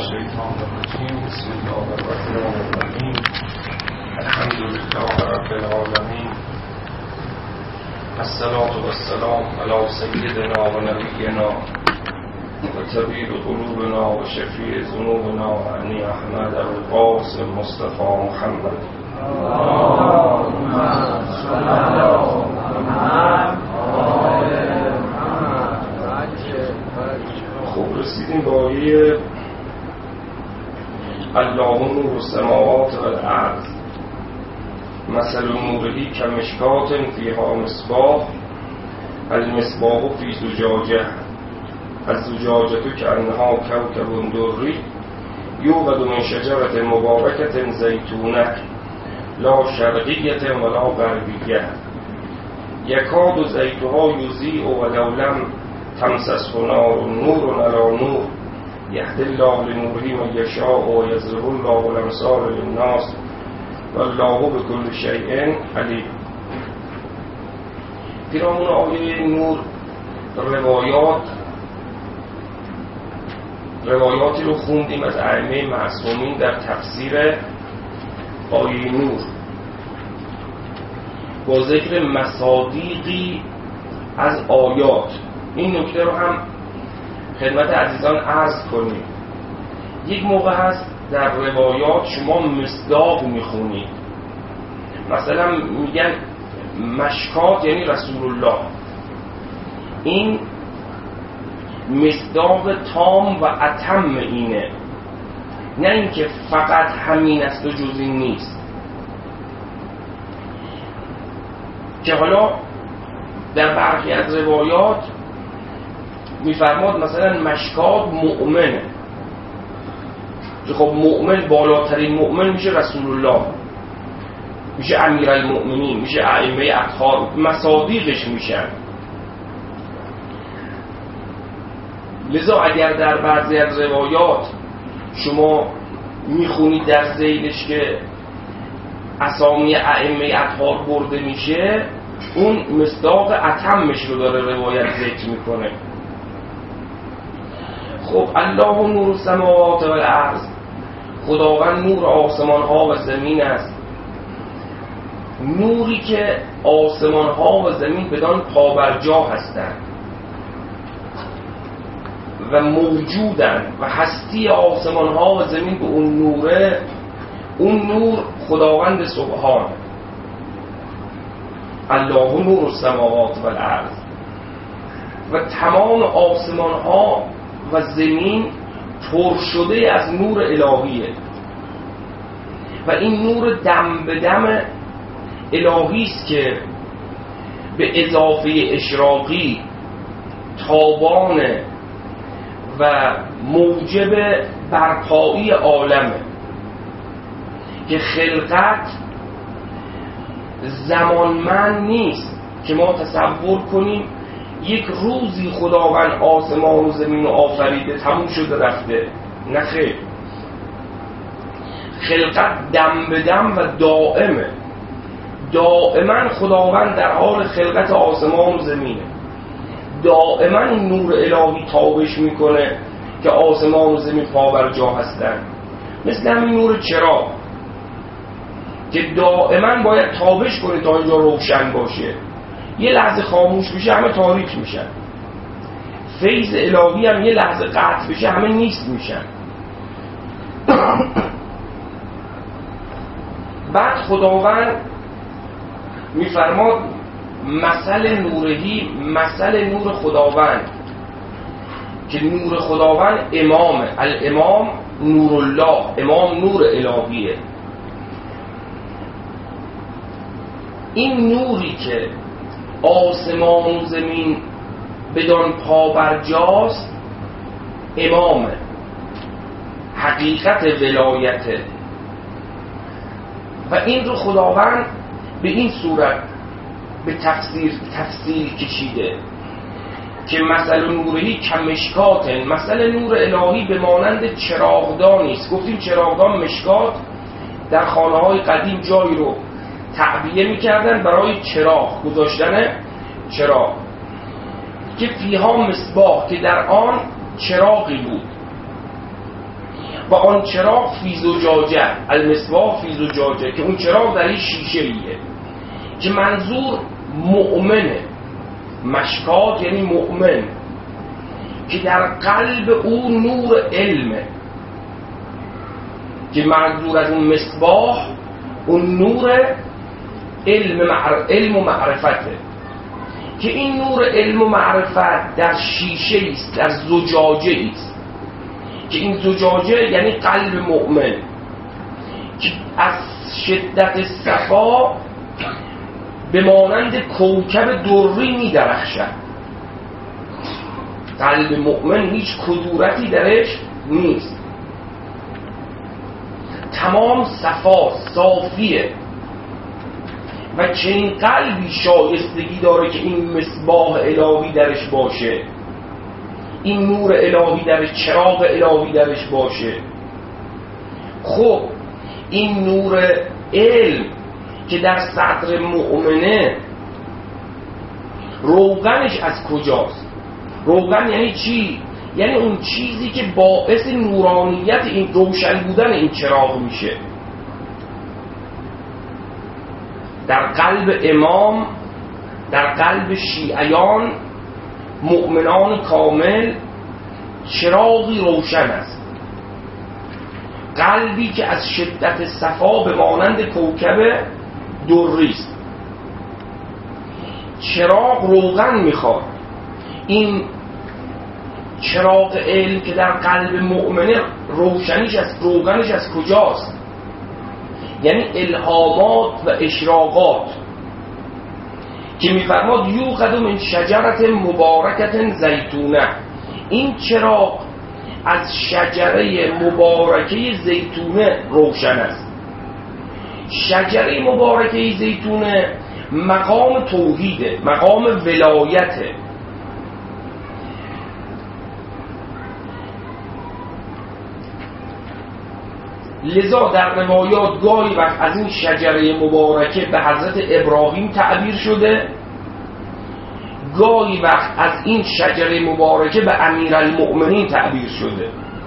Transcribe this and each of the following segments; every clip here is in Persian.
الشیطان الرجیم بسم الله الرحمن الرحیم الحمد لله رب العالمین الصلاة والسلام علی سیدنا و نبینا و طبیب قلوبنا و شفیع ذنوبنا عنی احمد القاسم مصطفی محمد اللهم صل علی محمد. خب رسیدیم با آیه الله نور السماوات والارض مثل نوره کمشکات فیها مصباح المصباح فی زجاجه الزجاجة کأنها کوکب دری یوقد من شجرة مبارکة زیتونه لا شرقیة ولا غربیة یکاد زیتها یضیء ولو لم تمسسه نار نور علی نور یهدی الله لنوره من یشاء و یضرب الله الامثال للناس والله بكل شیء علیم. پیرامون آیه نور روایاتی رو خوندیم از ائمه معصومین در تفسیر آیه نور با ذکر مصادیقی از آیات. این نکته رو هم خدمت عزیزان عرض کنیم. یک موقع هست در روایات شما مصداق میخونید، مثلا میگن مشکات یعنی رسول الله، این مصداق تام و اتم اینه، نه اینکه فقط همین است و جز این نیست. که حالا در برخی از روایات میفرماد مثلا مشکات مؤمنه، که خب مؤمن بالاترین مؤمن میشه رسول الله، میشه امیرالمؤمنین، میشه ائمه اطهار، مصادیقش میشن. لذا اگر در بعضی از روایات شما میخونید در ذیلش که اسامی ائمه اطهار برده میشه، اون مصداق اتمش رو داره روایت ذکر میکنه. خب الله نور السماوات والارض، خداوند نور آسمان ها و زمین است، نوری که آسمان ها و زمین بدان پابرجا هستند و موجودند و هستی آسمان ها و زمین به اون نوره. اون نور خداوند سبحان، الله نور السماوات والارض، و تمام آسمان ها و زمین پر شده از نور الهیه و این نور دم به دم الهی است که به اضافه اشراقی تابانه و موجب برپایی عالمه. که خلقت زمانمند نیست که ما تصور کنیم یک روزی خداوند آسمان و زمین رو آفریده تموم شده رفته. نه خیر، خلقت دم به دم و دائمه. دائما خداوند در حال خلقت آسمان و زمینه، دائما این نور الهی تابش میکنه که آسمان و زمین پابرجا هستن. مثل همین نور چراغ که دائما باید تابش کنه تا اینجا روشن باشه، یه لحظه خاموش بشه همه تاریک میشن. فیض الهی هم یه لحظه قطع بشه همه نیست میشن. بعد خداوند میفرماد مثل نورهی، مثل نور خداوند، که نور خداوند امامه. الامام نور الله، امام نور الهیه. این نوری که آسمان و زمین بدان پابرجاست امامه، حقیقت ولایته. و این رو خداوند به این صورت به تفسیر کشیده که مثل نورهی کمشکات، مثل نور الهی به مانند چراغدانی است. گفتیم چراغدان مشکات در خانه‌های قدیم جایی رو تعبیه می‌کردن برای چراغ گذاشتن چراغ، که فیها مصباح، که در آن چراغی بود. و آن چراغ فی زجاجه، المصباح فی زجاجه، که اون چراغ در این شیشه ایه، که منظور مؤمنه. مشکات یعنی مؤمن، که در قلب او نور علمه، که منظور از اون مصباح اون نور علم و معرفته، که این نور علم و معرفت در شیشه است، در زجاجه است، که این زجاجه یعنی قلب مؤمن که از شدت صفا به مانند کوکب دری می درخشد. قلب مؤمن هیچ کدورتی درش نیست، تمام صفا، صافیه، و چنین قلبی شایستگی داره که این مصباح الهی درش باشه، این نور الهی درش، چراغ الهی درش باشه. خب این نور علم که در صدر مؤمنه، روغنش از کجاست؟ روغن یعنی چی؟ یعنی اون چیزی که باعث نورانیت این روشن بودن این چراغ میشه. در قلب امام، در قلب شیعیان، مؤمنان کامل، چراغی روشن است، قلبی که از شدت صفا به مانند کوکب دری است. چراغ روغن میخواد. این چراغ علم که در قلب مؤمنه، روشنیش از روغنش از کجاست؟ یعنی الهامات و اشراقات که میفرماد یوقد من شجرت مبارکت زیتونه. این چراغ از شجره مبارکه زیتونه روشن است. شجره مبارکه زیتونه مقام توحیده، مقام ولایته. لذا در روایات گاهی وقت از این شجره مبارکه به حضرت ابراهیم تعبیر شده، گاهی وقت از این شجره مبارکه به امیرالمؤمنین تعبیر شده.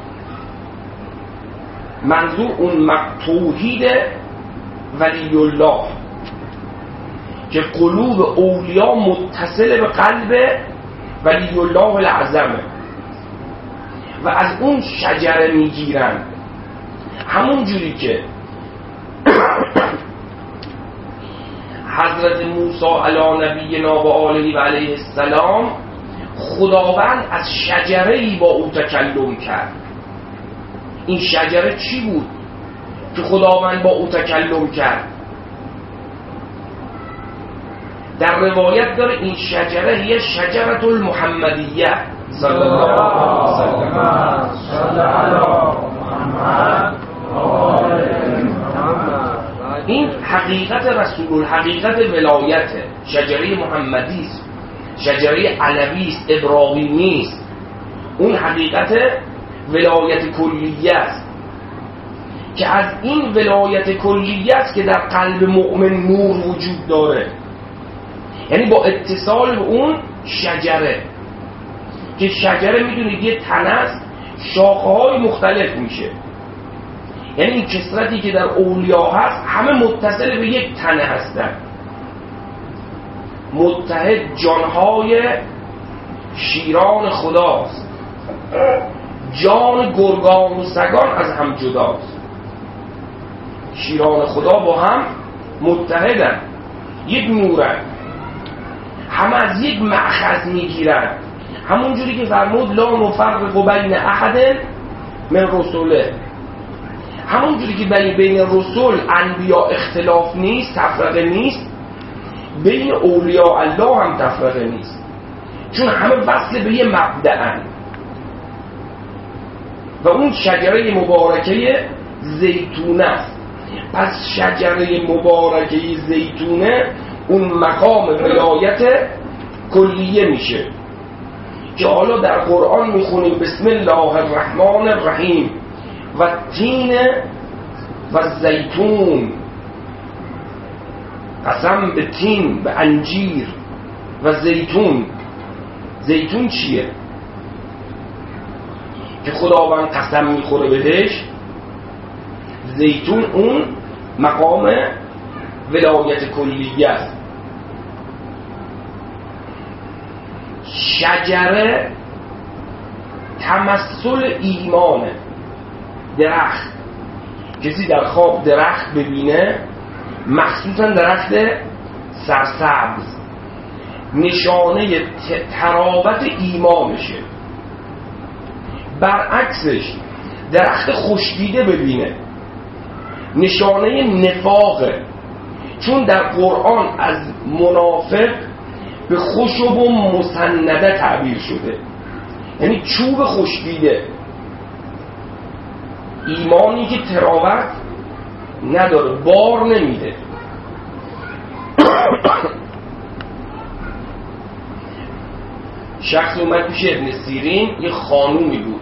منظور اون توحید ولی الله که قلوب اولیا متصل به قلب ولی الله الاعظمه و از اون شجره میگیرن. همون جوری که حضرت موسی علی نبینا و آله و علیه السلام، خداوند از شجره‌ای با او تکلم کرد. این شجره چی بود که خداوند با او تکلم کرد؟ در روایت داره این شجره هی شجرة المحمدیه صلی الله علیه و سلم. این حقیقت رسول الحقیقت ولایت شجره محمدی است، شجره علوی است، ابراهیمی است. اون حقیقت ولایت کلیه است که از این ولایت کلیه است که در قلب مؤمن نور وجود داره. یعنی با اتصال به اون شجره، که شجره میدونید یه تنه است، شاخه‌های مختلف میشه. یعنی این کثرتی که در اولیا هست همه متصل به یک تنه هستن، متحد جانهای شیران خداست. جان گرگان و سگان از هم جداست. شیران خدا با هم متحدن، یک نورن، همه از یک مأخذ میگیرن. همون جوری که فرمود لا نفرق بین احد من رسوله، همون جوری که بین رسول انبیا اختلاف نیست، تفرقه نیست، بین اولیاء الله هم تفرقه نیست، چون همه وصل به یه مبدأن. و اون شجره مبارکه زیتونه است. پس شجره مبارکه زیتونه اون مقام ولایت کلیه میشه که حالا در قرآن میخونیم بسم الله الرحمن الرحیم و تین و زیتون، قسم به تین، به انجیر و زیتون. زیتون چیه که خداوند قسم میخوره بهش؟ زیتون اون مقام ولایت کلیه است. شجره تمثل ایمانه. درخت، کسی در خواب درخت ببینه، مخصوصا درخت سرسبز، نشانه تراوت ایمانشه. برعکسش درخت خشکیده ببینه، نشانه نفاقه، چون در قرآن از منافق به خشب و مسنده تعبیر شده، یعنی چوب خشکیده، ایمانی که تراوت نداره، بار نمیده. شخص اومد پیش ابن سیرین، یه خانومی بود،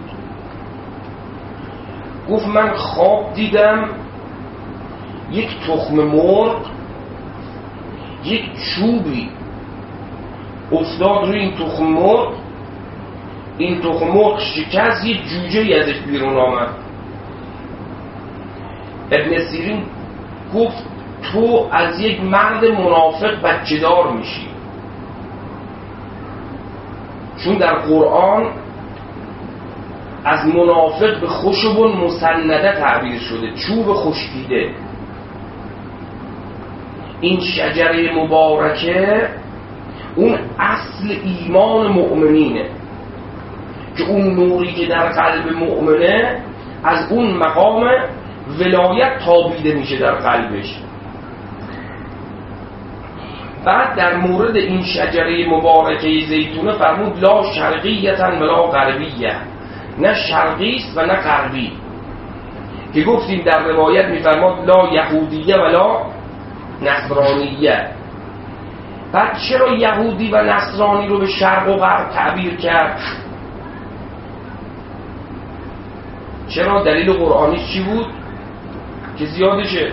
گفت من خواب دیدم یک تخم مرغ، یک چوبی افتاد روی این تخم مرغ، این تخم مرغ شکست، یه جوجه ازش بیرون آمد. ابن سیرین گفت تو از یک مرد منافق بچه دار میشی، چون در قرآن از منافق به خشب و مسنده تعبیر شده، چوب خشکیده. این شجره مبارکه اون اصل ایمان مؤمنینه، که اون نوری که در قلب مؤمنه از اون مقام ولایت تابیده میشه در قلبش. بعد در مورد این شجره مبارکه زیتونه فرمود لا شرقیتا ولا غربیه، نه شرقی است و نه غربی، که گفتیم در روایت میفرماد لا یهودیه ولا نصرانیه. بعد چرا یهودی و نصرانی رو به شرق و غرب تعبیر کرد؟ چرا؟ دلیل قرآنی چی بود که زیادشه؟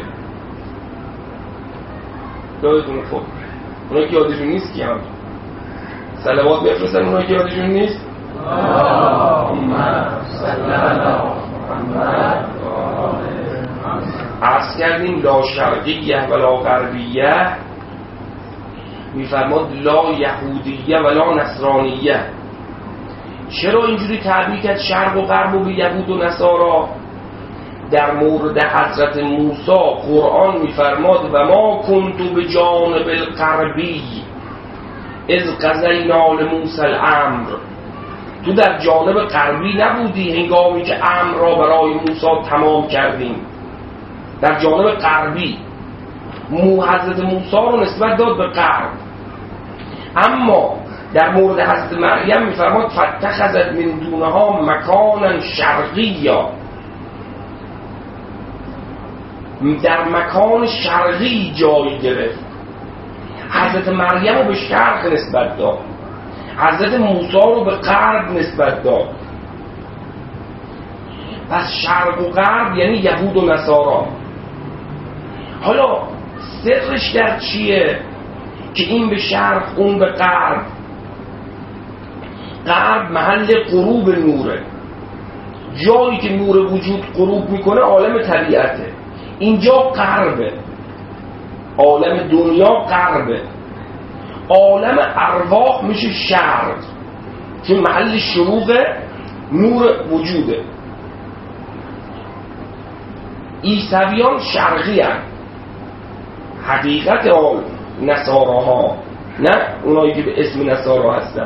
یادتونه؟ خب اونا که یادشون نیست که هم صلوات بفرستن، اونا که یادشون نیست عرض کردیم لا شرقیه ولا غربیه، میفرماد لا یهودیه ولا نصرانیه. چرا اینجوری تعبیر کرد شرق و غرب و به یهود و نصارا؟ در مورد حضرت موسی قرآن میفرماد و ما کنت به جانب الغربی اذ قضینا لموسی الامر، تو در جانب غربی نبودی هنگامی که امر را برای موسی تمام کردیم. در جانب غربی حضرت موسی رو نسبت داد به غرب. اما در مورد حضرت مریم میفرماد فاتخذت من دونها مکانا شرقیا، در مکان شرقی جای گرفت. حضرت مریم رو به شرق نسبت داد، حضرت موسی رو به غرب نسبت داد. پس شرق و غرب یعنی یهود و نصارا. حالا سرش در چیه که این به شرق اون به غرب؟ غرب محل غروب نوره، جایی که نور وجود غروب میکنه عالم طبیعته. اینجا غربه، عالم دنیا غربه، عالم ارواح میشه شرق، چون محل شروق نور وجوده. عیسویان شرقی هستند، حقیقت نصاراها، نه اونایی که به اسم نصارا هستن،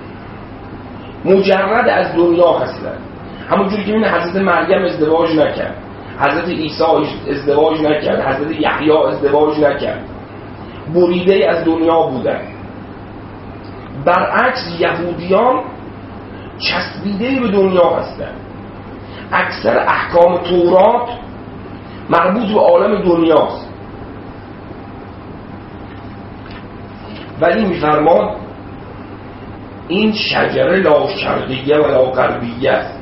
مجرد از دنیا هستن. همونجوری که این حضرت مریم ازدواج نکرد، حضرت عیسی ازدواج نکرد، حضرت یحیی ازدواج نکرد، بریده از دنیا بودن. برعکس یهودیان چسبیده به دنیا هستن. اکثر احکام تورات مربوط به عالم دنیاست. ولی میفرماد این شجره لا شرقیه و لا غربیه است،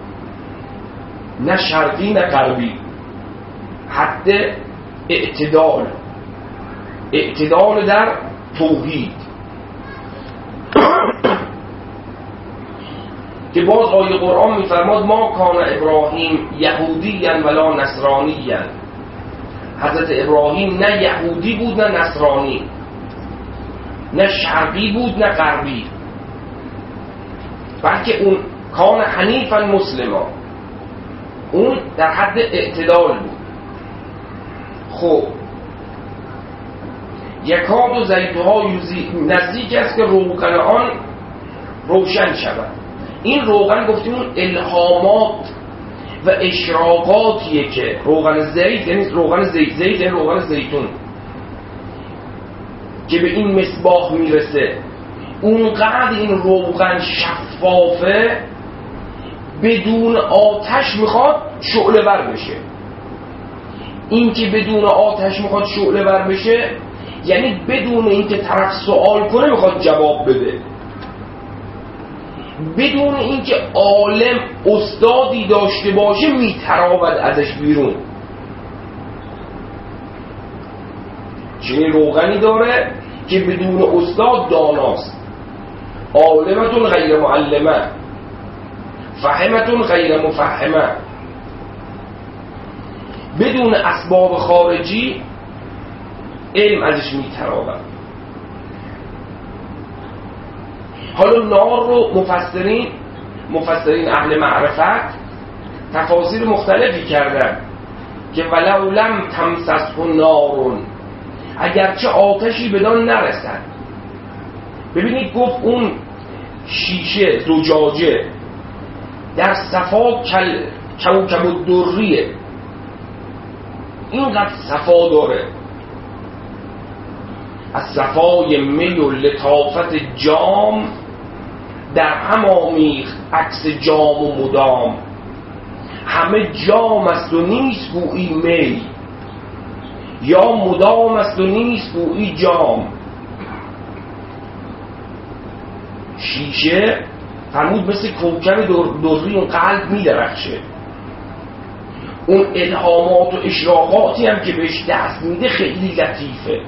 نه شرقی نه غربی، حد اعتدال، اعتدال در توحید. که باز آیه قرآن میفرماد ما کان ابراهیم یهودیًا ولا نصرانیًا، حضرت ابراهیم نه یهودی بود نه نصرانی، نه شرقی بود نه غربی، بلکه اون کان حنیفاً مسلما، اون در حد اعتدال بود. خب یکاد زیتها یوزی، نزدیک است که روغن آن روشن شود. این روغن گفتیم اون الهامات و اشراقاتیه که روغن زیت، یعنی روغن زیت یعنی روغن زیتون که به این مصباح میرسه، اونقدر این روغن شفافه بدون آتش میخواد شعله ور بشه. این که بدون آتش میخواد شعله ور بشه یعنی بدون اینکه طرف سوال کنه میخواد جواب بده، بدون اینکه عالم استادی داشته باشه میتراود ازش بیرون. چنین روغنی داره که بدون استاد داناست، عالمتون غیر معلمه، فهمتون غیر مفهمه، بدون اسباب خارجی علم ازش میتراود. حالا نار رو مفسرین اهل معرفت تفاسیر مختلفی کردن که ولو لم تمسسه نار، اگرچه آتشی بدان نرسد. ببینید گفت اون شیشه زجاجه در صفا کوکب الدریه، اینقدر صفا داره، از صفای می و لطافت جام در هم آمیخت عکس جام و مدام، همه جام است و نیست گویی می، یا مدام است و نیست گویی جام. شیشه فرمود مثل کوکب دری اون قلب می درخشه، اون الهامات و اشراقاتی هم که بهش دست میده خیلی لطیفه.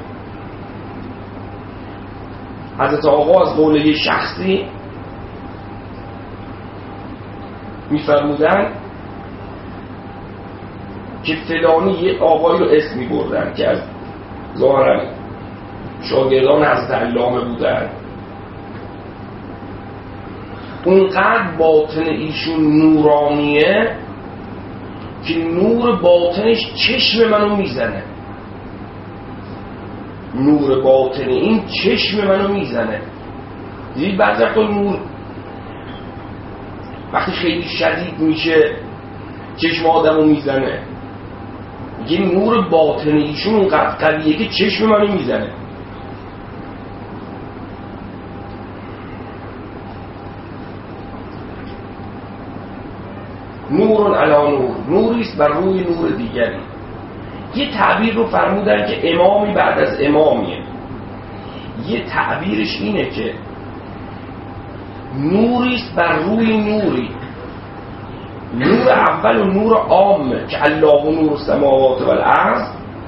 حضرت آقا از قوله شخصی میفرمودن که فلانی یه آقایی رو اسم میبردن که از ظاهرا شاگردان حضرت علامه بودن، اونقدر باطن ایشون نورانیه که نور باطنش چشم منو میزنه، نور باطنی این چشم منو میزنه. دیدید بعضی وقتا نور وقتی خیلی شدید میشه چشم آدمو میزنه، میگه نور باطنی ایشون اونقدر قویه که چشم منو میزنه. نور علی نور، نوریست بر روی نور دیگری. یه تعبیر رو فرمودن که امامی بعد از امامیه. یه تعبیرش اینه که نوریست بر روی نوری، نور اول و نور عامه که الله نور السماوات و الارض،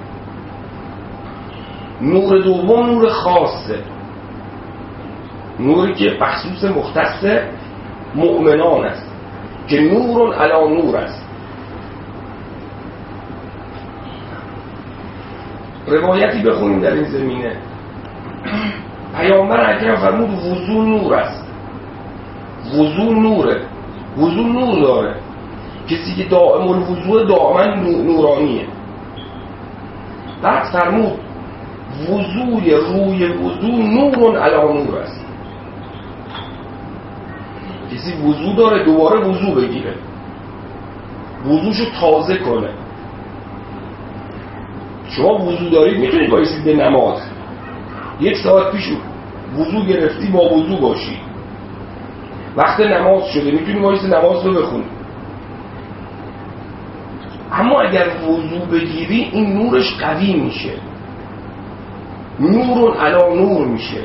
نور دوم نور خاصه، نوری که مخصوص مختص مؤمنان است که نور علی نور است. روایتی بخونیم در این زمینه. پیامبر اکرم فرمود وضو نور است، وضو نوره، وضو نور داره، کسی که دائم الوضو دائما نورانیه. بعد فرمود وضوی روی وضو نور علی نور است، کسی وضو داره دوباره وضو بگیره، وضوشو تازه کنه. شما وضو دارید میتونید بایستید به نماز، 1 ساعت پیش وضو گرفتی با وضو باشی، وقت نماز شده میتونی بایستید نماز رو بخونی. اما اگر وضو بگیری این نورش قوی میشه، نور علی نور میشه.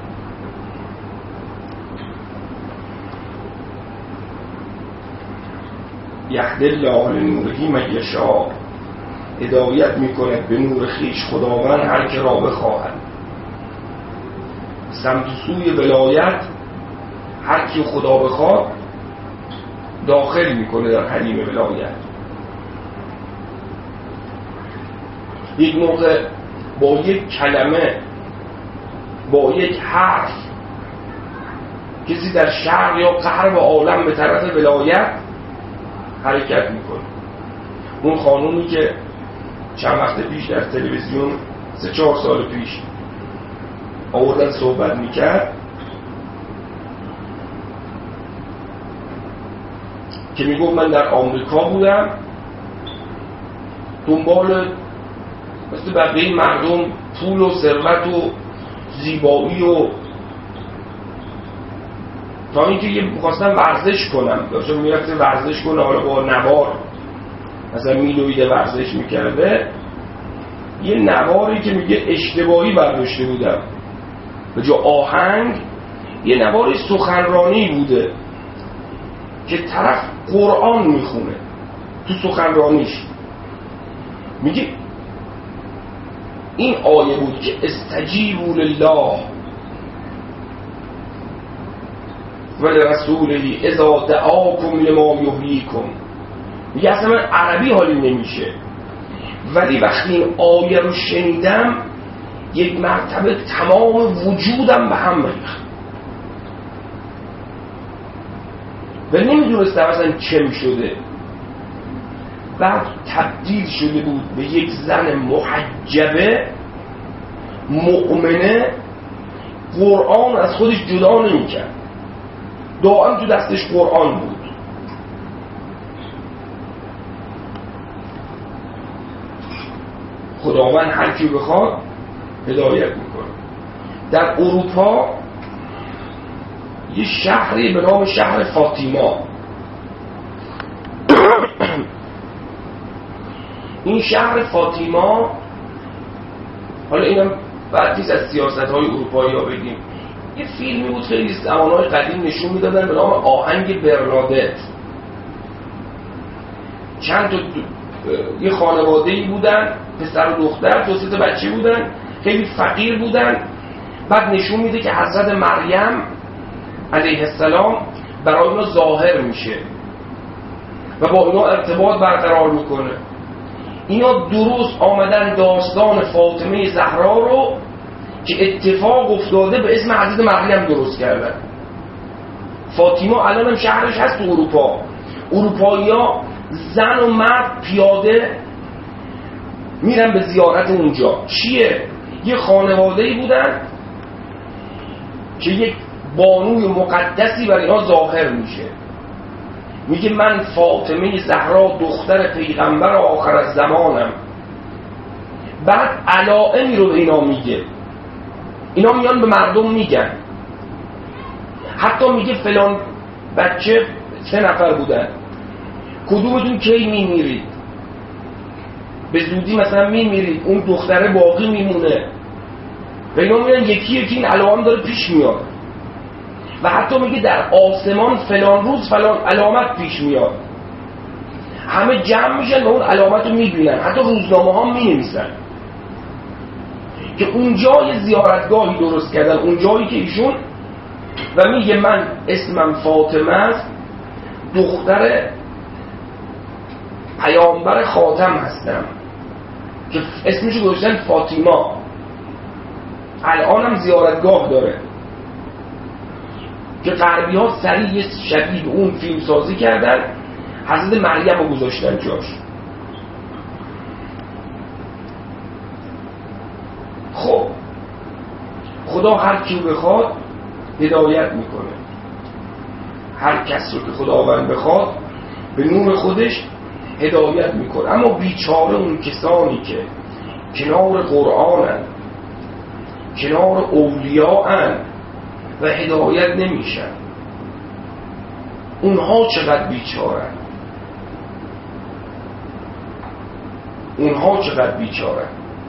یهدی الله لنوره من یشاء، هدایت میکند به نور خویش خداوند هر که را بخواهد. سمت سوی ولایت هر کی خدا بخواد داخل میکنه در حریم ولایت. یک موقع با یک کلمه، با یک حرف، کسی در شرق یا غرب عالم به طرف ولایت حرکت میکنه. اون خانومی که چند وقت پیش در تلویزیون 3-4 سال پیش آوردن صحبت میکرد که میگفت من در آمریکا بودم دنبال مثل بقیه مردم پول و ثروت و زیبایی و تا اینکه یه می‌خواستم ورزش کنم، داشتم میرفتم ورزش کنم، حالا با نوار مثلا میلویده ورزش میکرده، یه نواری که میگه اشتباهی برداشته بودم، به جا آهنگ یه نواری سخنرانی بوده که طرف قرآن میخونه تو سخنرانیش، میگه این آیه بود که استجیبوا لله و لرسوله اذا دعاکم لما یحییکم. میگه اصلا من عربی حالی نمیشه، ولی وقتی این آیه رو شنیدم یک مرتبه تمام وجودم به هم ریخت و نمیدونستم اصلا چه میشده. بعد تبدیل شده بود به یک زن محجبه مؤمنه، قرآن از خودش جدا نمی‌کرد، دائم تو دستش قرآن بود. خداوند هر کی بخواد هدایت میکنه. در اروپا یه شهری به نام شهر فاطیما، این شهر فاطیما، حالا اینم بعد نیست از سیاست‌های اروپایی ها بگیم، یه فیلمی بود خیلی زمانهای قدیم نشون میدادن به نام آهنگ برنادت. چند تا یه خانواده‌ای بودن، پسر و دختر، 2-3 تا بچه بودن، خیلی فقیر بودن. بعد نشون میده که حضرت مریم علیه السلام برای اینا ظاهر میشه و با اینا ارتباط برقرار میکنه. اینا درست آمدن داستان فاطمه زهرا رو که اتفاق افتاده به اسم حضرت مریم درست کردن. فاطمه الان هم شهرش هست تو اروپا. اروپایی‌ها زن و مرد پیاده میرن به زیارت اونجا. چیه؟ یه خانواده‌ای بودن که یک بانوی مقدسی برای اینا ظاهر میشه، میگه من فاطمه زهرا دختر پیغمبر آخر الزمانم. بعد علائمی رو به اینا میگه، اینا میان به مردم میگن، حتی میگه فلان بچه 3 نفر بودن، کدومتون کی میمیرید؟ به زودی مثلا میمیرید، اون دختره باقی میمونه. و اینا میگن یکی یکی این علائم داره پیش میاد. و حتی میگه در آسمان فلان روز فلان علامت پیش میاد. همه جمع میشن و اون علامت رو میبینن، حتی روزنامه ها مینویسن که اونجا یه زیارتگاهی درست کردن، اونجایی که ایشون، و میگه من اسمم فاطمه است، دختر پیامبر خاتم هستم، که اسمشو گذاشتن فاطیما. الانم زیارتگاه داره که غربی ها سریع شبیه اون فیلم سازی کردن، حضرت مریم رو گذاشتن جاش. خب خدا هر کی بخواد هدایت میکنه، هر کس رو که خداوند بخواد به نور خودش هدایت میکنه. اما بیچاره اون کسانی که کنار قرآنن، کنار اولیاءن و هدایت نمیشن، اونها چقدر بیچارن، اونها چقدر بیچارن.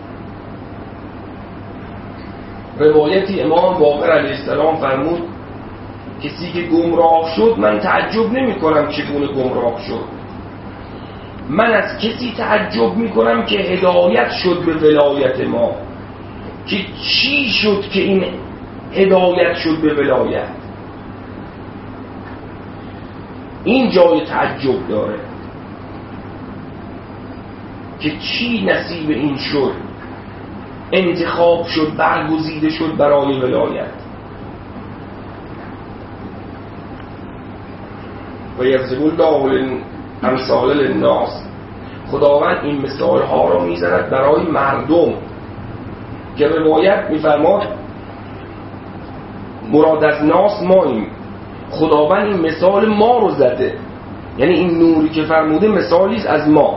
روایتی امام باقر علیه السلام فرمود کسی که گمراه شد، من تعجب نمی کنم چگونه گمراه شد، من از کسی تعجب می کنم که هدایت شد به ولایت ما، که چی شد که این هدایت شد به ولایت. این جای تعجب داره که چی نصیب این شد، انتخاب شد، برگزیده شد برای ولایت. و یضرب الله الامثال للناس، خداوند این مثال ها را میزند برای مردم که روایت میفرماد مراد از ناس ماییم، خداوند این مثال ما رو زده، یعنی این نوری که فرموده مثالی است از ما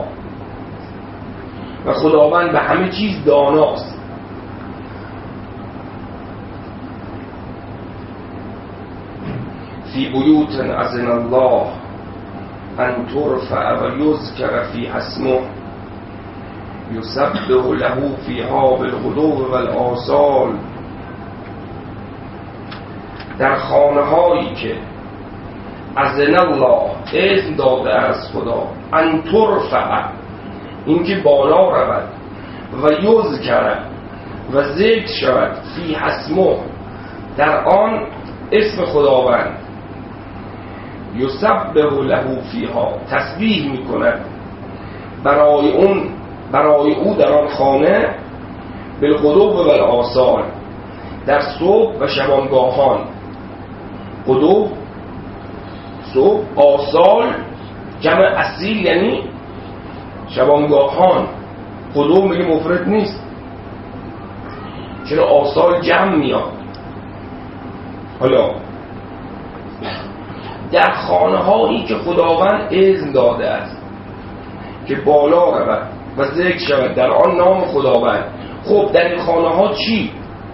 و خداوند به همه چیز داناست. فی بیوت اذن الله ان ترفع و یذکر فیها اسمه یسبح له فیها بالغدو والآصال، در خانه هایی که اذن الله اذن داده از خدا، ان ترفع این که بالا رود، و یذکر و ذکر شود، فیها اسمه در آن اسم خداوند، یسبح له فیها تسبیح میکند برای او در آن خانه، بالغدو و بالآصال در صبح و شبانگاهان. غدو صبح، آصال جمع اصیل یعنی شبانگاهان. غدو میگه مفرد نیست، چرا آصال جمع میاد. حالا در خانه هایی که خداوند اذن داده است که بالا رود و ذکر شود در آن نام خداوند. خب در این خانه ها چی؟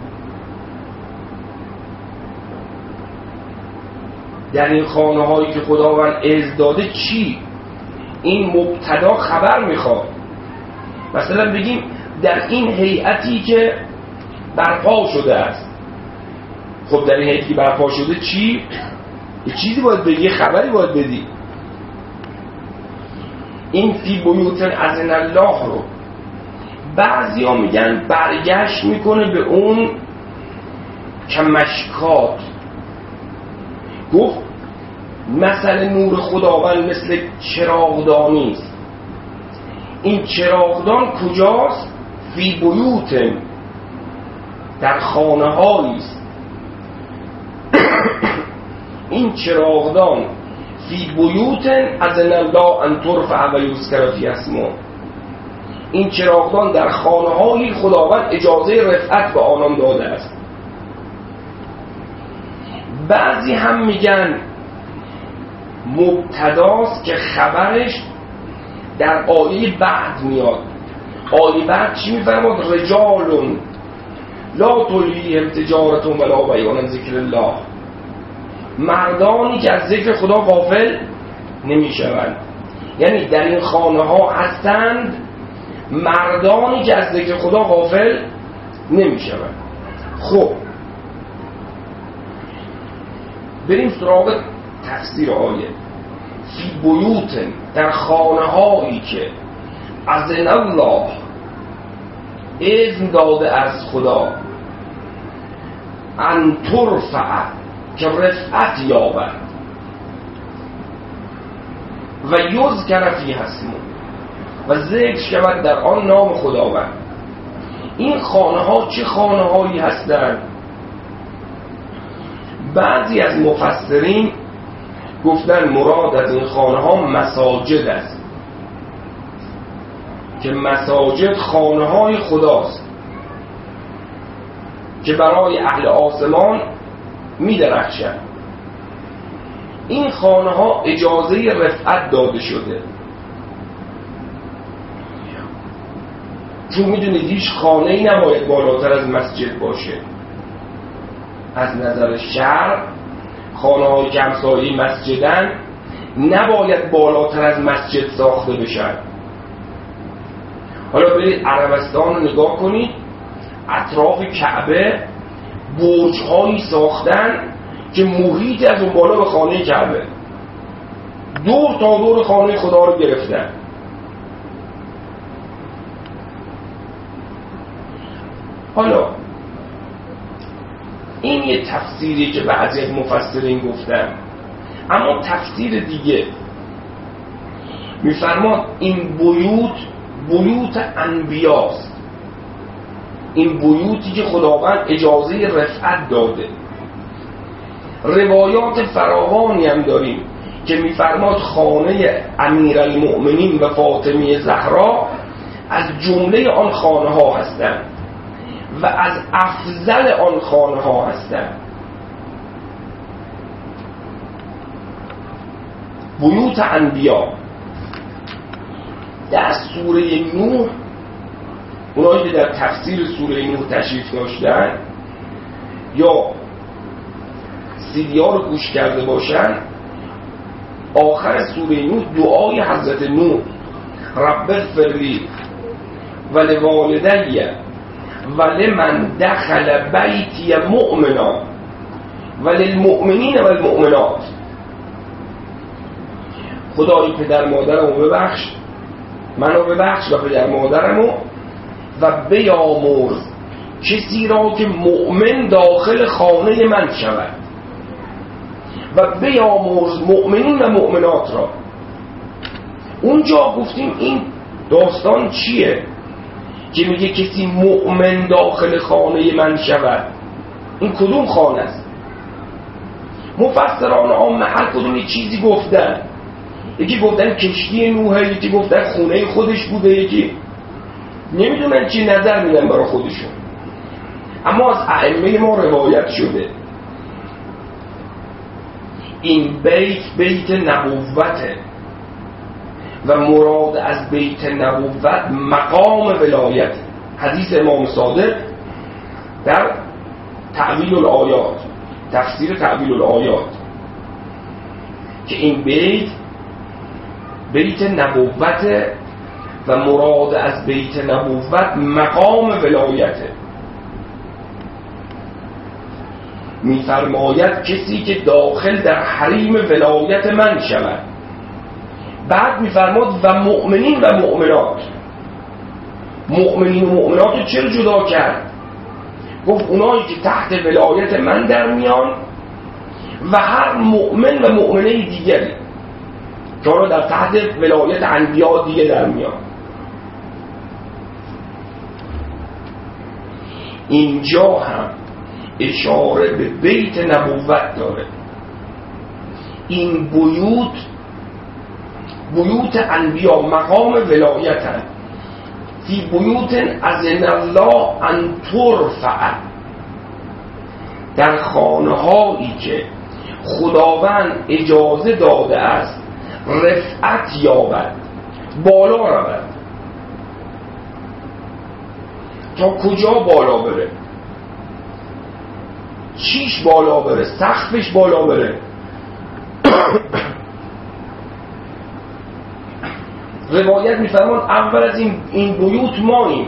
در این خانه هایی که خداوند اذن داده چی؟ این مبتدا خبر میخواد. مثلا بگیم در این هیئتی که برپا شده است. خب در این هیئتی که برپا شده چی؟ یه چیزی باید بگی، خبری باید بدی. این فی بیوت اذن الله رو بعضی ها میگن برگشت میکنه به اون کمشکات. گفت مثل نور خداوند مثل چراغدانی است. این چراغدان کجاست؟ فی بیوت در خانه هایی است. این چراغدان فی بیوت اذن الله ان ترفع و یذکر فیها اسمه، این چراغدان در خانه های خداوند اجازه رفعت به آنان داده است. بعضی هم میگن مبتداست که خبرش در آیه بعد میاد. آیه بعد چی میفرماد؟ رجال لا تلهیهم تجارة ولا بیع عن ذکر الله، مردانی که از ذکر خدا غافل نمیشوند. یعنی در این خانه ها هستند مردانی که از ذکر خدا غافل نمیشوند. خب بریم سراغ تفسیر آیه. فی بیوت در خانه هایی که اذن الله اذن داده از خدا، ان ترفع که رفعت یابد، و یذکر فیها اسمه و ذکر شود در آن نام خداوند. این خانه ها چه خانه هایی هستند؟ بعضی از مفسرین گفتن مراد از این خانه ها مساجد است، که مساجد خانه های خداست که برای اهل آسمان می درخشند. این خانه ها اجازه رفعت داده شده، چون می دونید هیچ خانه ای نباید بالاتر از مسجد باشه. از نظر شرع خانه های که همسایه مسجدن نباید بالاتر از مسجد ساخته بشن. حالا برید عربستان رو نگاه کنید، اطراف کعبه برج‌هایی ساختن که محیط از اون بالا به خانه کعبه، دور تا دور خانه خدا رو گرفتن. حالا این یه تفسیری که بعضی از مفسرین گفتن، اما تفسیر دیگه میفرماد این بیوت انبیاست، این بیوتی که خداوند اجازه رفعت داده. روایات فراوانی هم داریم که میفرماد خانه امیرالمؤمنین و فاطمه زهرا از جمله آن خانه ها هستند و از افضل آن خانه ها هستند. بیوت انبیا در سوره نوح، اونایی که در تفسیر سوره نوح تشریف داشتن یا سیدیا رو گوش کرده باشن، آخر سوره نوح دعای حضرت نوح رب اغفر لی و لوالدی و لمن دخل بیتی مؤمنا و للمؤمنین و المؤمنات، خدای پدر مادرمو ببخش، منو ببخش و پدر مادرمو، و بیامرز کسی را که مؤمن داخل خانه من شود و بیامرز مؤمنین و مؤمنات را. اونجا گفتیم این داستان چیه که میگه کسی مؤمن داخل خانه من شود؟ این کدوم خانه است؟ مفسران عامه هر کدوم یه چیزی گفتن. یکی گفتن کشتی نوحه، یکی گفتن خونه خودش بوده، یکی نمیدونن چی نظر میدن برای خودشون. اما از ائمه ما روایت شده این بیت نبوته و مراد از بیت نبوت مقام ولایت. حدیث امام صادق در تأویل الآیات، تفسیر تأویل الآیات، که این بیت نبوت و مراد از بیت نبوت مقام ولایته. میفرماید کسی که داخل در حریم ولایت من شود. بعد میفرماد و مؤمنین و مؤمنات. مؤمنین و مؤمنات رو چرا جدا کرد؟ گفت اونایی که تحت ولایت من در میان و هر مؤمن و مؤمنه دیگری که اونها در تحت ولایت انبیا دیگه در میان. اینجا هم اشاره به بیت نبوت داره. این بیوت انبیا مقام ولایتن. فی بیوت اذن الله ان ترفع، در خانه هایی که خداوند اجازه داده است رفعت یابد، بالا رود. تا کجا بالا بره؟ چیش بالا بره؟ سقفش بالا بره. روایت میفرمان اول از این بیوت ماییم،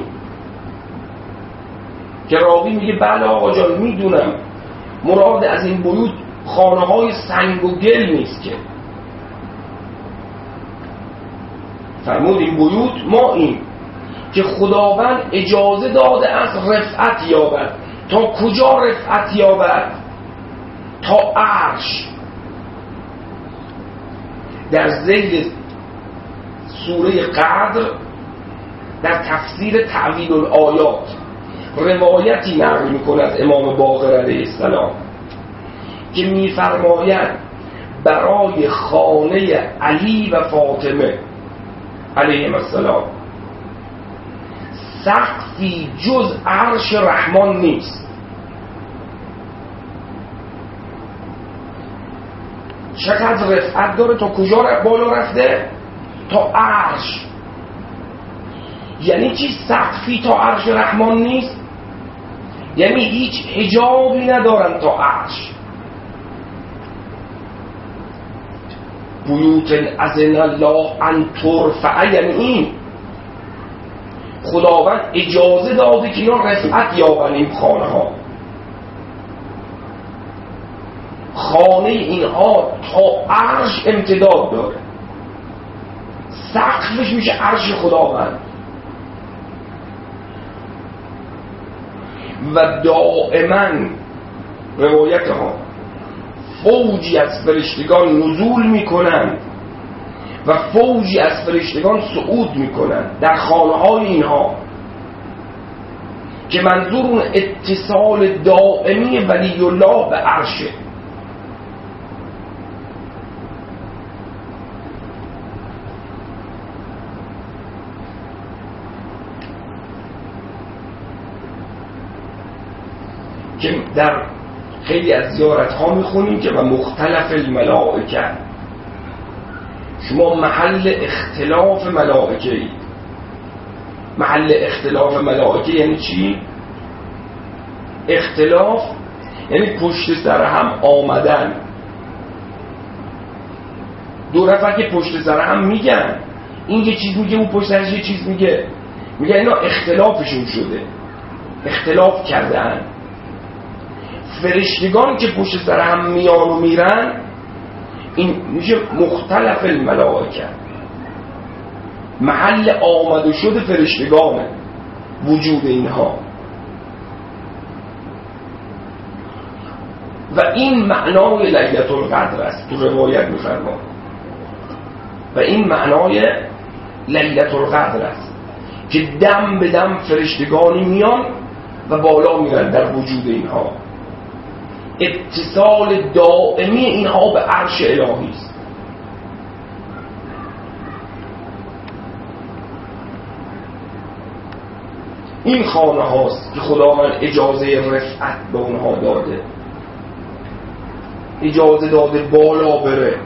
که راوی میگه بله آقا جان میدونم مراد از این بیوت خانه های سنگ و گل نیست، که فرمود این بیوت ماییم که خداوند اجازه داده از رفعت یابد. تا کجا رفعت یابد؟ تا عرش. در ذیل سوره قدر در تفسیر تأویل الآیات روایتی نقل میکنه از امام باقر علیه السلام که میفرماید برای خانه علی و فاطمه علیهم السلام سقفی جز عرش رحمان نیست. چقدر رفعت داره؟ تا کجا بالا رفته؟ تا عرش. یعنی چی سقفی تا عرش رحمان نیست؟ یعنی هیچ حجابی ندارن تا عرش. بیوت اذن الله ان ترفع، یعنی این خداوند اجازه داده که اینا رفعت یابن. این خانه ها، خانه اینها تا عرش امتداد داره، سقفش میشه عرش خداوند. و دائما روایت ها فوجی از فرشتگان نزول میکنند و فوجی از فرشتگان صعود میکنند در خانه های اینها، که منظور اون اتصال دائمی ولی الله به عرشه. که در خیلی از زیارت ها میخونیم که و مختلف الملائکه، شما محل اختلاف ملائکه اید. محل اختلاف ملائکه یعنی چی؟ اختلاف یعنی پشت سر هم آمدن. دو نفر که پشت سر هم میگن، این یه چیز میگه اون پشت سرش یه چیز میگه اینا اختلافشون شده، اختلاف کردن. فرشتگان که پشت سر هم میان و میرن، این میشه مختلف الملائکه، محل آمد و شد فرشتگانه وجود اینها. و این معنای لیلة القدر است، تو روایت میفرماد و این معنای لیلة القدر است که دم به دم فرشتگانی میان و بالا میرن در وجود اینها. اتصال دائمی اینها به عرش الهی است. این خانه هاست که خداوند اجازه رفعت به اونها داده، اجازه داده بالا بره.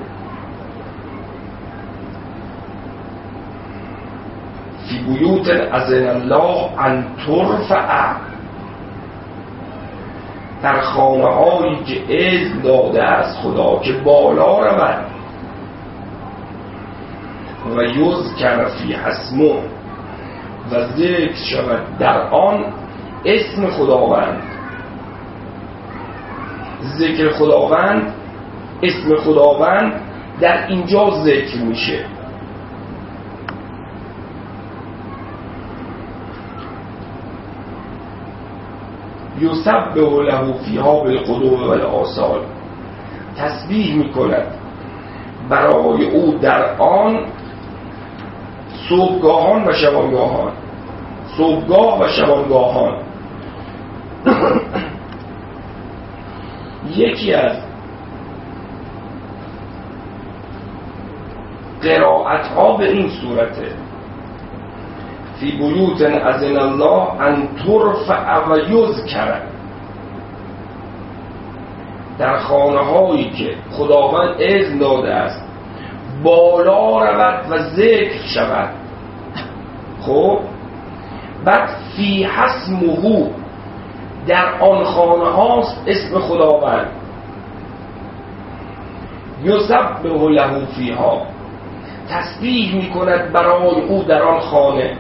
فی بیوت اذن الله ان ترفع، در خانه هایی که اذن داده از خدا که بالا رود. و یذکر فی اسمه، و ذکر شود در آن اسم خداوند. ذکر خداوند، اسم خداوند در اینجا ذکر میشه. یسبح له فیها بالغدو والآصال، تسبیح میکند برای او در آن صبحگاهان و شبانگاهان. صبحگاه و شبانگاهان یکی از قرائت ها به این صورته: فی بیوت اذن الله ان ترفع و یذکر، در خانه هایی که خداوند اذن داده است بالا رود و ذکر شود. خب بعد فی اسمه، در آن خانه هاست اسم خداوند. یسبح له فیها، تسبیح میکند برای او در آن خانه.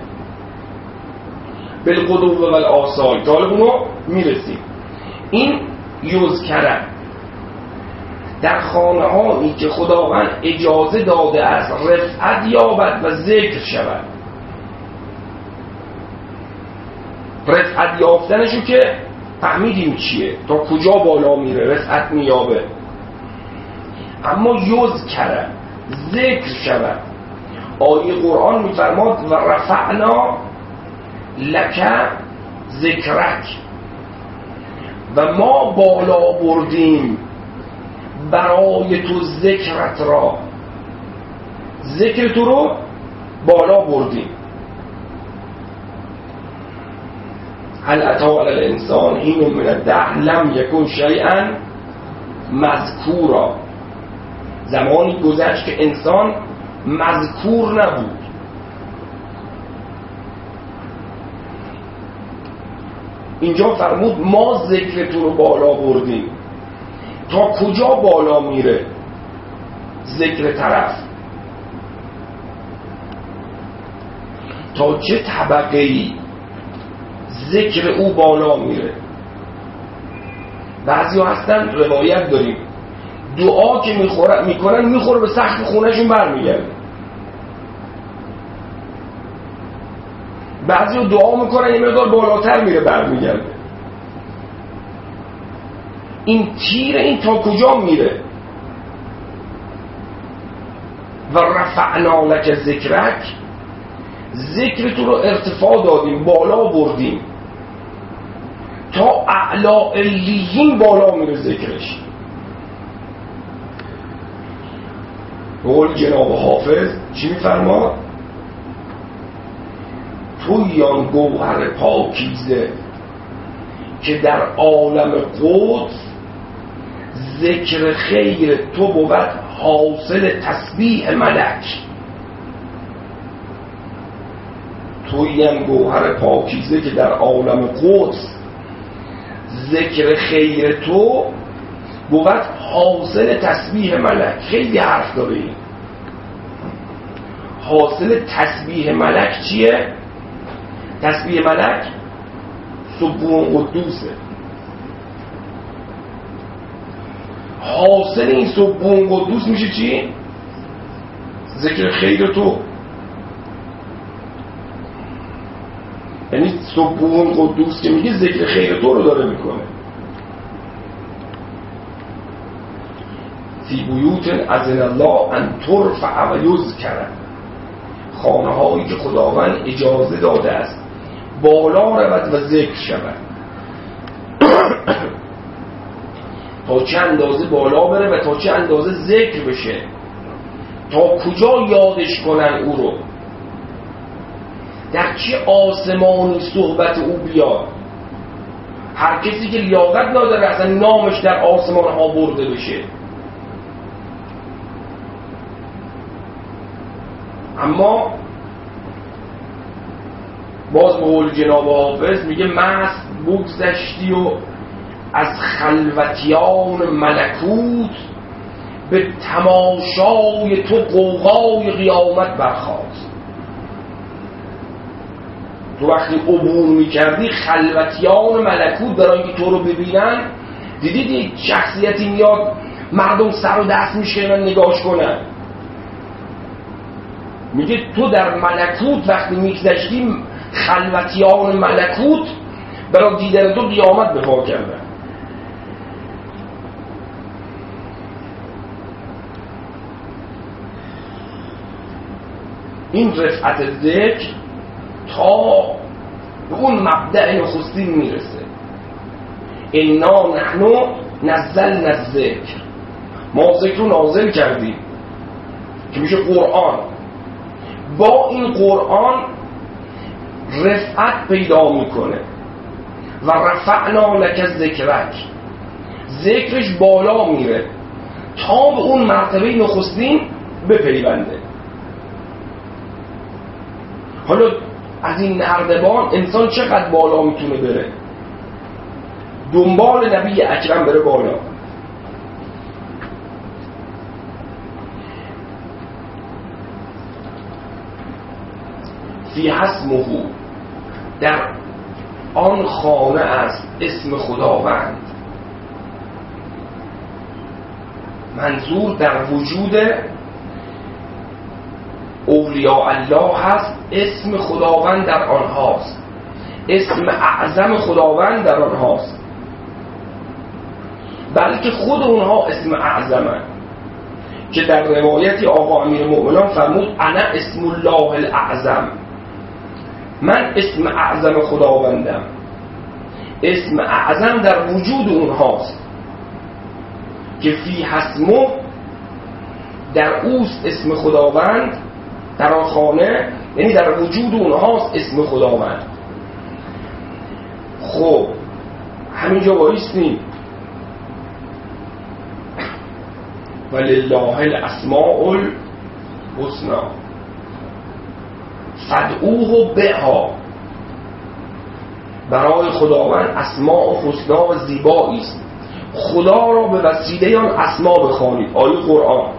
بالغدو و والآصال، که حالا اونو میرسیم. این یذکر در خانه هایی که خداوند اجازه داده است رفعت یابد و ذکر شود. رفعت یافتنشو که فهمیدیم چیه، تا کجا بالا میره، رفعت میابه. اما یذکر، ذکر شود. آیه قرآن میفرماد و رفعنا لک ذکرک، و ما بالا بردیم برای تو ذکرت را، ذکر تو رو بالا بردیم. هل اتی علی الانسان حین من الدهر لم یکن شیئا مذکورا، زمانی گذشت که انسان مذکور نبود. اینجا فرمود ما ذکر تو رو بالا بردیم. تا کجا بالا میره ذکر طرف؟ تا چه طبقه‌ای ذکر او بالا میره؟ بعضی ها هستن، روایت داریم، دعا که میخوره به سقف خونهشون برمیگرده. بعضی ها دعا میکنن یه مقدار بالاتر میره برمیگرده. این تیر این تا کجا میره؟ و رفعنا لک ذکرک، ذکر تو رو ارتفاع دادیم، بالا بردیم تا اعلا علیین بالا میره ذکرش. قول جناب حافظ چی میفرما؟ تویان گوهر پاکیزه که در عالم قدس، ذکر خیر تو بود حاصل تسبیح ملک. تویان گوهر پاکیزه که در عالم قدس، ذکر خیر تو بود حاصل تسبیح ملک. خیلی حرف داره این. حاصل تسبیح ملک چیه؟ تسبیح ملک سبوح قدوسه. حاصل این سبوح قدوس میشه چی؟ ذکر خیر تو. یعنی سبوح قدوس که میگه ذکر خیر تو رو داره میکنه. فی بیوت اذن الله ان ترفع و یذکر، خانه هایی که خداوند اجازه داده است بالا رود و ذکر شود. تا چه اندازه بالا بره و تا چه اندازه ذکر بشه، تا کجا یادش کنن او رو، در چه آسمانی صحبت او بیاد. هر کسی که لیاقت نداره اصلا نامش در آسمان ها برده بشه. اما باز به قول جناب حافظ میگه مست بگذشتی و از خلوتیان ملکوت، به تماشای تو غوغای قیامت برخاست. تو وقتی عبور میکردی خلوتیان ملکوت برای اینکه تو رو ببینن، دیدید یک شخصیتی میاد مردم سر و دست میشکنن نگاش کنن. میگه تو در ملکوت وقتی میگذشتی خلوتیان ملکوت برای دیدن تو قیامت به پا کردن. این رفعت ذکر تا به اون مبدأ نخستین میرسه. انا نحن نزلنا الذکر، ما ذکر رو نازل کردیم که میشه قرآن. با این قرآن رفعت پیدا میکنه. و رفعنا لک ذکرک، ذکرش بالا میره تا به اون مرتبه نخستین بپیونده. حالا از این نردبان انسان چقدر بالا میتونه بره؟ دنبال نبی اکرم بره بالا. فی اسمه، در آن خانه است اسم خداوند. منظور در وجود اولیاء الله هست، اسم خداوند در آنهاست، اسم اعظم خداوند در آنهاست، بلکه خود اونها اسم اعظمه که در روایتی آقا امیر مؤمنان فرمود انا اسم الله الاعظم، من اسم اعظم خداوندم. اسم اعظم در وجود اونهاست که فی اسمه، در اوست اسم خداوند در آن خانه، یعنی در وجود اونهاست اسم خداوند. خب همینجا بایستیم ولله الاسماء الحسنی فادعوه بها، برای خداوند اسماء حسنا و زیبایی است، خدا را به وسیله آن اسما بخوانید. آیه قرآن.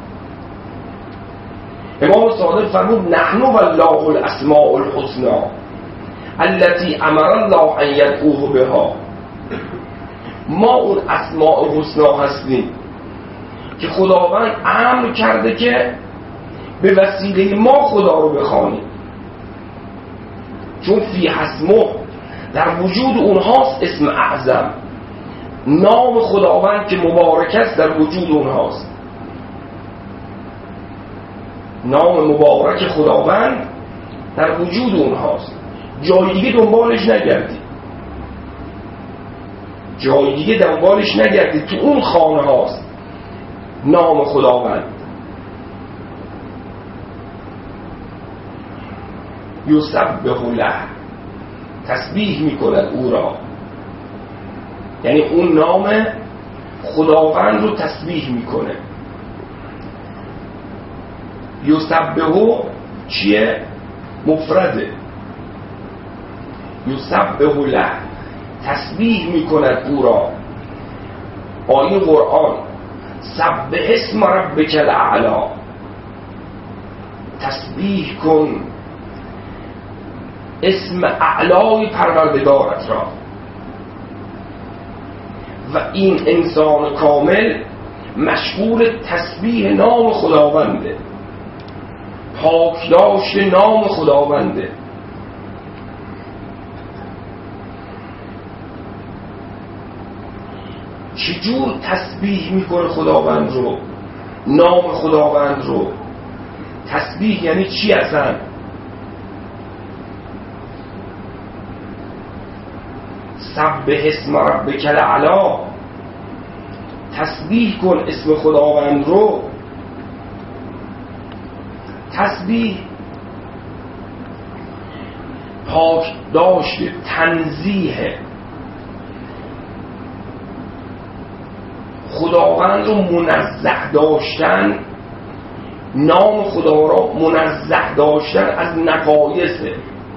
امام صادق فرمود نحن والله الاسماء الحسنا التي امر الله ان يدعوه بها، ما اون اسماء حسنا هستیم که خداوند امر کرده که به وسیله ما خدا رو بخوانیم. چون فی اسمه در وجود اونهاست اسم اعظم، نام خداوند که مبارک است در وجود اونهاست. نام مبارک خداوند در وجود اونهاست، جای دیگه دنبالش نگردید، جای دیگه دنبالش نگردید، تو اون خانه هاست نام خداوند. یسبح له، تسبیح میکند او را، یعنی اون نام خداوند رو تسبیح میکنه. یسبح چیه؟ مفرده. یسبح له، تسبیح میکند او را. آیه قرآن سبح اسم ربک الاعلی، تسبیح کن اسم اعلای پروردگارت را. و این انسان کامل مشغول تسبیح نام خداونده، پاک داشت نام خداونده. چجور تسبیح میکنه خداوند رو، نام خداوند رو؟ تسبیح یعنی چی اصلا؟ سبح اسم ربک الاعلی، تسبیح کن اسم خداوند رو. تسبیح پاک داشت، تنزیه، خداوند رو منزه داشتن، نام خدا را منزه داشتن از نقایصه،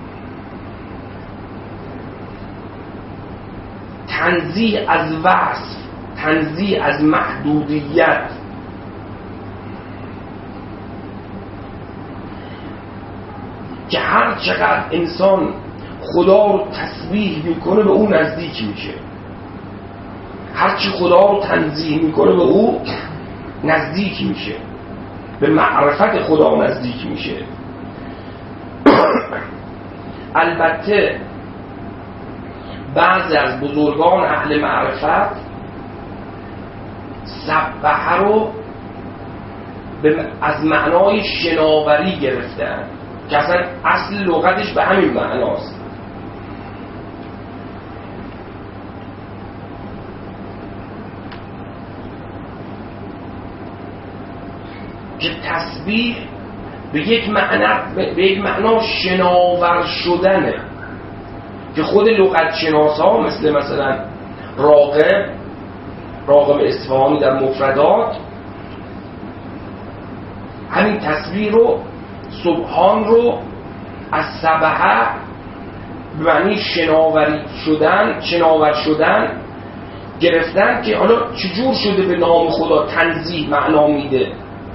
تنزیه از وصف، تنزیه از محدودیت. که هر چقدر انسان خدا رو تسبیح میکنه به او نزدیک میشه، هرچی خدا رو تنزیه میکنه به او نزدیک میشه، به معرفت خدا نزدیک میشه. البته بعضی از بزرگان اهل معرفت سبح رو از معنای شناوری گرفتن که اصلا اصل لغتش به همین معناست. که تسبیح به یک معنا شناور شدنه که خود لغت شناسا مثلا راغب اصفهانی در مفردات همین تسبیح رو، سبحان رو از سبحه به معنی شناور شدن گرفتن که حالا چجور شده به نام خدا تنزیه معنا میده.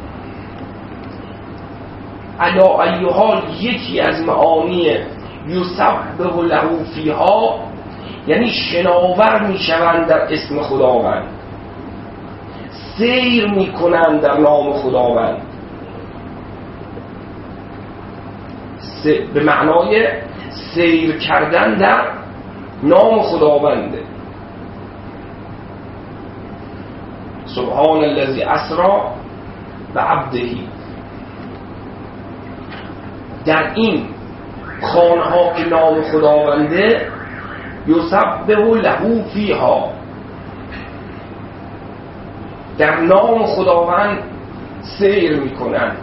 علا ای حال یکی از معانی یسبح له فیها یعنی شناور میشوند در اسم خداوند، سیر میکنند در نام خداوند، به معنای سیر کردن در نام خداونده. سبحان الذی اسری بعبدهی. در این خانه ها که نام خداونده یسبح له فیها، در نام خداوند سیر میکنند،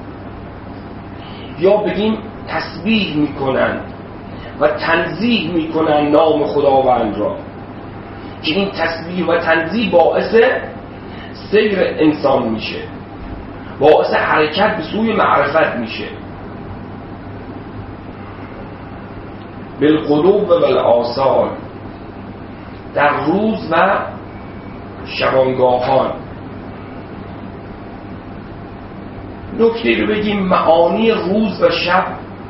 یا بگیم تسبیح میکنند و تنزیه میکنند نام خداوند را، که این تسبیح و تنزیه باعث سیر انسان میشه، باعث حرکت به سوی معرفت میشه. بالغدو و بالآصال، در روز و شبانگاهان. نکته رو بگیم، معانی روز و شب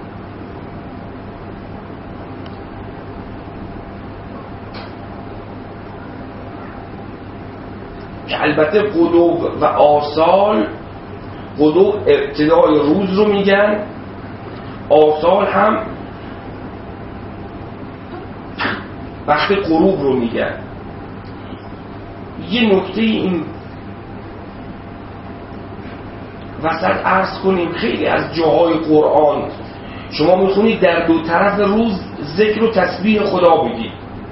که البته غدو و آصال، غدو ابتدای روز رو میگن، آصال هم وقت غروب رو میگن. یه نکته این وسط عرض کنیم خیلی از جاهای قرآن شما میخونید در دو طرف روز ذکر و تسبیح خدا بگید.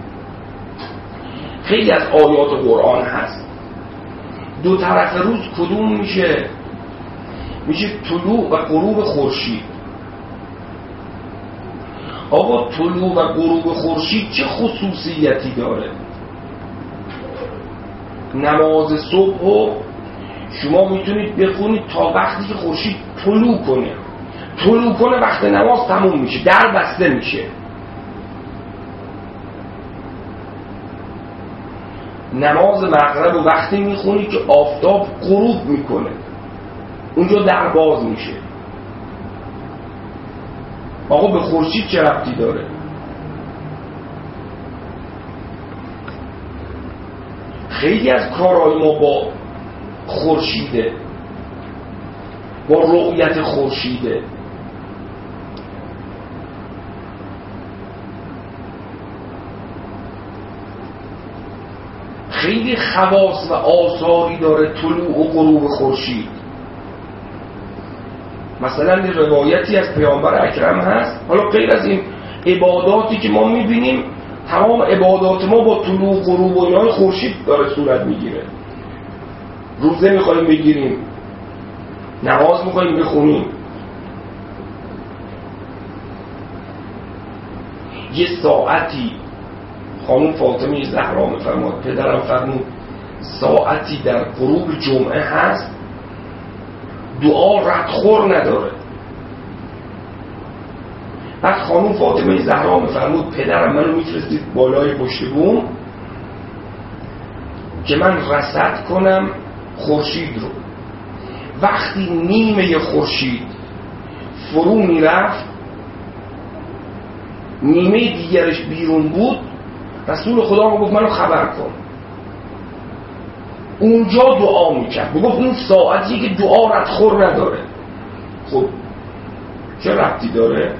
خیلی از آیات قرآن هست. دو طرف روز کدوم میشه؟ میشه طلوع و غروب خورشید. آقا طلوع و غروب خورشید چه خصوصیتی داره؟ نماز صبح شما میتونید بخونید تا وقتی که خورشید طلوع کنه وقت نماز تموم میشه، در بسته میشه. نماز مغرب و وقتی میخونید که آفتاب غروب میکنه، اونجا در باز میشه. آقا به خورشید چه ربطی داره؟ خیلی از کارهای ما با خورشیده، با رؤیت خورشیده. خیلی خواص و آثاری داره طلوع و غروب خورشید. مثلا روایتی از پیامبر اکرم هست، حالا غیر از این عباداتی که ما میبینیم، تمام عبادات ما با طلوع و غروب و اینهای خورشید داره صورت میگیره. روزه میخوایم بگیریم، نماز میخوایم بخونیم، یه ساعتی خانم فاطمه زهرا میفرماد، پدرم فرمود ساعتی در غروب جمعه هست دعا ردخور نداره. بعد خانم فاطمه زهرا میفرمود پدرم منو میفرستید بالای پشت بوم که من رصد کنم خورشید رو. وقتی نیمه خورشید فرو میرفت، نیمه دیگرش بیرون بود، رسول خدا میگفت منو خبر کن. اونجا دعا میکرد، میگفت اون ساعتی که دعا ردخور نداره. خب چه ربطی داره؟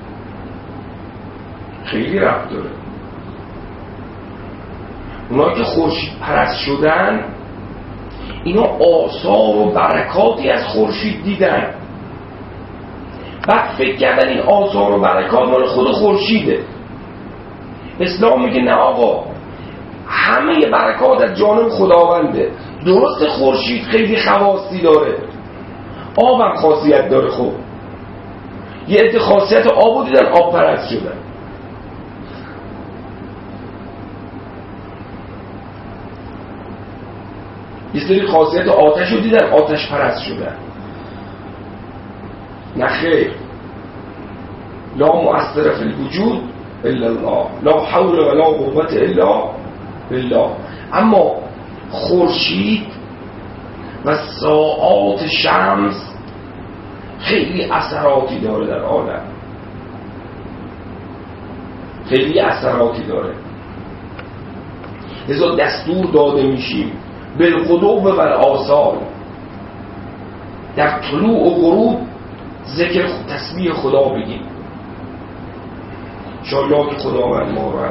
خیلی ربط داره. اونایی که خورشید پرست شدن، اینا آثار و برکاتی از خورشید دیدن، بعد فکر کردن این آثار و برکات مال خود خورشیده. اسلام میگه نه آقا، همه برکات از جانب خداونده. درست خورشید خیلی خواصی داره، آبم خاصیت داره. خب یه عده خاصیت آبو دیدن، آب پرست شدن. یه سری خاصیت آتش رو دیدن، آتش پرست شدن. نه خیر، لا مؤثر فی الوجود الا الله، لا حول ولا قوة الا بالله. اما خورشید و ساعات شمس خیلی اثراتی داره در عالم، خیلی اثراتی داره. لذا دستور داده میشیم بالغدو و بالآصال، در طلوع و غروب ذکر تسبیح خدا بگیم. انشاءالله که خداوند ما رو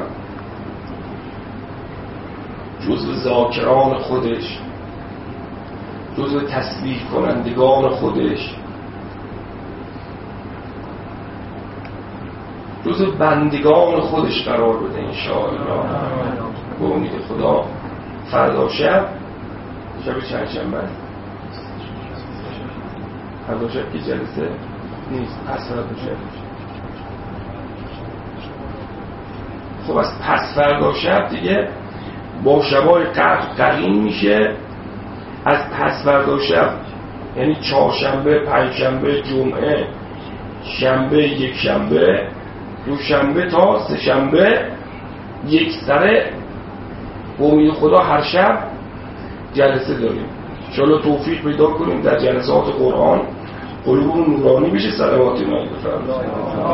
جزو ذاکران خودش، جزو تسبیح کنندگان خودش، جزو بندگان خودش قرار بده انشاءالله. به امید خدا فردا شب چهارشنبه فردا شب که جلسه نیست، پس فردا شب. خب از پس فردا شب دیگه با شبای قدر قرین میشه. از پس فردا شب یعنی چهارشنبه، پنجشنبه، جمعه، شنبه، یک شنبه، دوشنبه تا سه شنبه یک سره با امید خدا هر شب جلسه داریم. انشاءالله توفیق پیدا کنیم در جلسات قرآن قلوبمون نورانی بشه. صلوات الهی بفرمایید.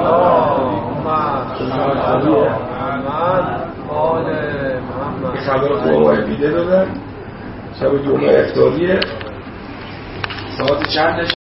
به خبر قرآن بیده دادن. شب جمعه افطاریه، ساعت چند